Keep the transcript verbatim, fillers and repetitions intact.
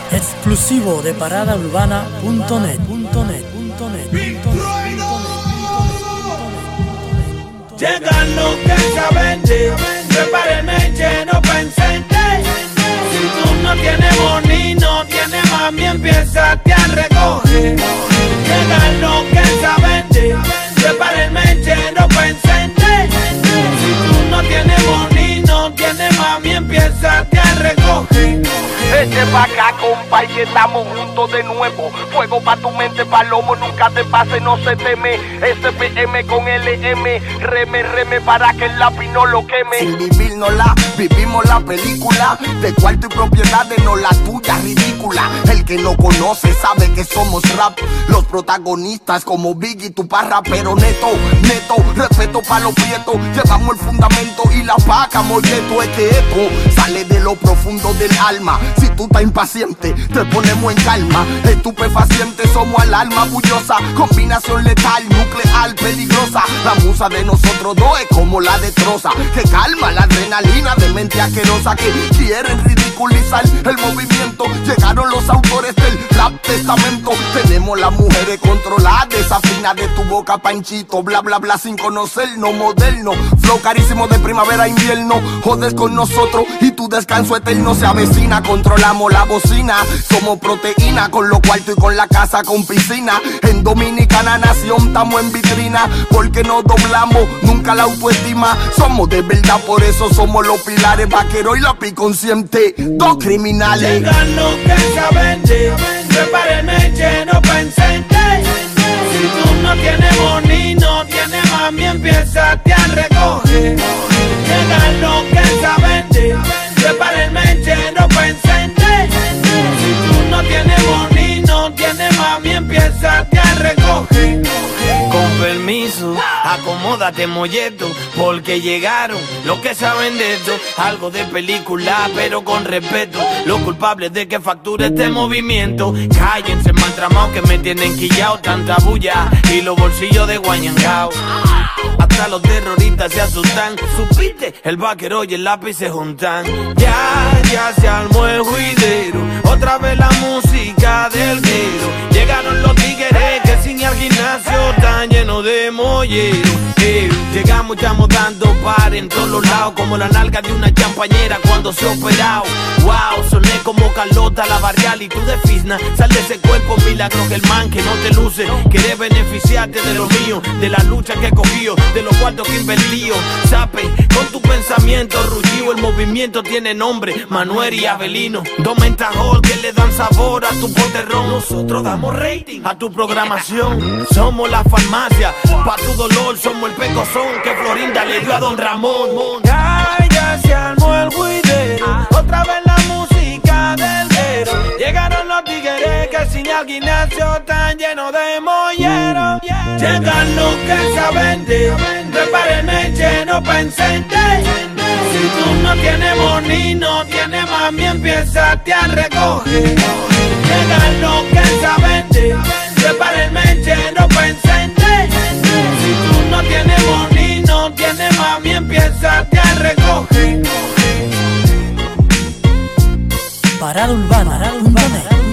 Exclusivo de parada urbana punto net. Llegan los que saben de prepara el meche, no pensen de. Si tú no tienes boni, no tienes mami, empieza a recoger. Llegan los que saben de prepara el meche, no pensen de. Si tú no tienes boni, no tienes mami, empieza a recoger. Eche pa' acá, compa, y que estamos juntos de nuevo. Fuego pa' tu mente, palomo, nunca te pase, no se teme. S P M con L M, reme, reme para que el lápiz no lo queme. Sin vivir no la, vivimos la película de cuarto y propiedades, no la tuya, ridícula. El que no conoce sabe que somos rap. Los protagonistas como Biggie, Tupac, pero neto, neto, respeto pa' los prietos. Llevamos el fundamento y la vaca, molleto. Es que esto sale de lo profundo del alma. Si tú estás impaciente, te ponemos en calma. Estupefacientes, somos al alma bullosa. Combinación letal, nuclear, peligrosa. La musa de nosotros dos es como la de Troza, que calma la adrenalina de mente asquerosa. Que quieren ridiculizar el movimiento. Llegaron los autores del rap testamento. Tenemos las mujeres controladas. Desafina de tu boca, panchito. Bla, bla, bla, sin conocernos, moderno. Flow carísimo de primavera a invierno. Jodes con nosotros y tu descanso eterno se avecina. Controlamos la bocina, somos proteína, con los cuartos y con la casa con piscina. En Dominicana Nación estamos en vitrina, porque no doblamos nunca la autoestima. Somos de verdad, por eso somos los pilares. Vaquero y lápiz consciente, dos criminales. Llegan los que saben de prepara el meche, no pensen de. Si tú no tienes boni, no tienes mami, empieza a recoger. Llegan los que saben de prepara el meche, no pensen de. Si tú no tienes boni, no tienes mami, empieza a recoger. Con permiso, acomódate molleto, porque llegaron los que saben de esto. Algo de película, pero con respeto. Los culpables de que facture este movimiento. Cállense, mantramados, que me tienen quillao. Tanta bulla y los bolsillos de guañangao. Hasta los terroristas se asustan. Supiste, el vaquero y el lápiz se juntan. Ya, ya se armó el juidero. Otra vez la música del guero. Llegaron los tigres que sin ir al gimnasio están llenos de molleros. Eh, llegamos, estamos dando par en todos los lados, como la nalga de una champañera cuando se ha operado. Wow, soné como Carlota la barrial y tú de Fisna. Sal de ese cuerpo milagro que el man que no te luce. Querés beneficiarte de lo mío, de la lucha que he cogido, de los cuartos que invertío. Sape, con tu pensamiento rullido, el movimiento tiene nombre, Manuel y Avelino. Dos mentajol que le dan sabor a tu poterrón. Nosotros damos rating a tu programación. Somos la farmacia, pa' tu dolor somos el pecozón que Florinda le dio a Don Ramón. Ya, ya se armó el juidero. Otra vez la música del guero. Llegaron los tigres que sin ir al gimnasio están llenos de molleros. Llegan los que saben de prepara el meche, no pensen de. Si tú no tienes boni, no tienes mami, empieza a recoger. Llegan los que saben de prepara el meche, no pensen de. Si tú no tienes boni, no tienes mami, empieza a recoger. Parada urbana punto net.